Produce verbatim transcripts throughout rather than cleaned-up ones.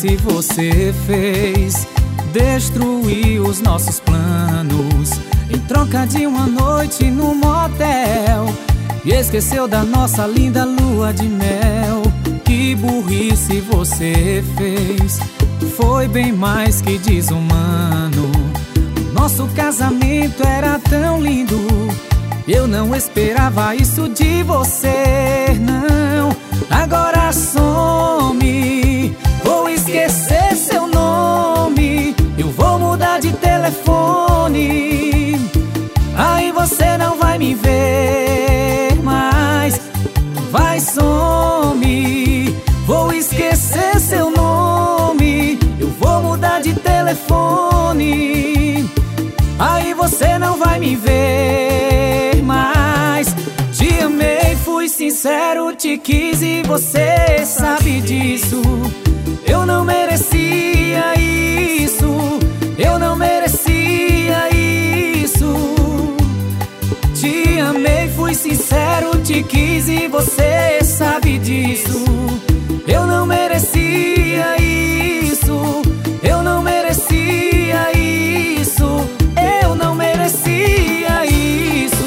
burrice você fez, destruiu os nossos planos em troca de uma noite no motel, e esqueceu da nossa linda lua de mel. Que burrice você fez, foi bem mais que desumano. Nosso casamento era tão lindo, eu não esperava isso de você, não. Agora some, vou esquecer seu nome, eu vou mudar de telefone, aí você não vai me ver mais. Vai, some, vou esquecer seu nome, eu vou mudar de telefone, aí você não vai me ver mais. Te amei, fui sincero, te quis e você sabe disso. Eu não merecia isso, eu não merecia isso. Te amei, fui sincero, te quis e você sabe disso. Eu não merecia isso, eu não merecia isso, eu não merecia isso.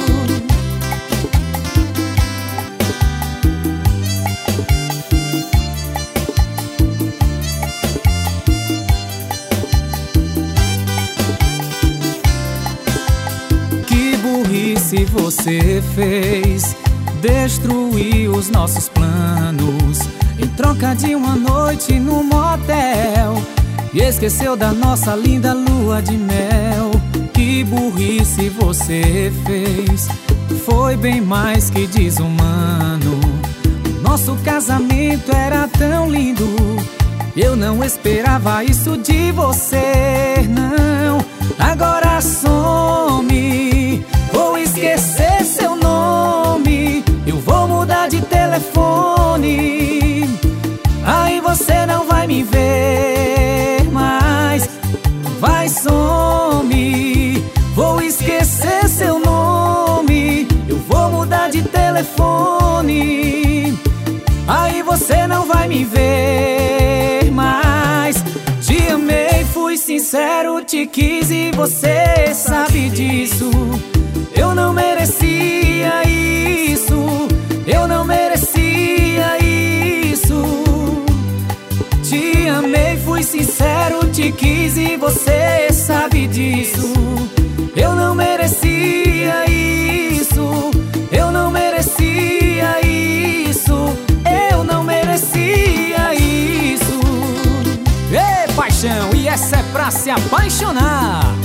Que burrice você fez, destruiu os nossos planos em troca de uma noite no motel, e esqueceu da nossa linda lua de mel. Que burrice você fez, foi bem mais que desumano. Nosso casamento era tão lindo, eu não esperava isso de você, não. Agora some, vou esquecer seu nome, eu vou mudar de telefone, aí você não vai me ver mais. Vai, some, vou esquecer seu nome, eu vou mudar de telefone, aí você não vai me ver mais. Te amei, fui sincero, te quis e você sabe disso. Eu não merecia isso, eu não merecia isso. Te amei, fui sincero, te quis e você sabe disso. Eu não merecia isso, eu não merecia isso, eu não merecia isso. Ei, paixão, e essa é pra se apaixonar.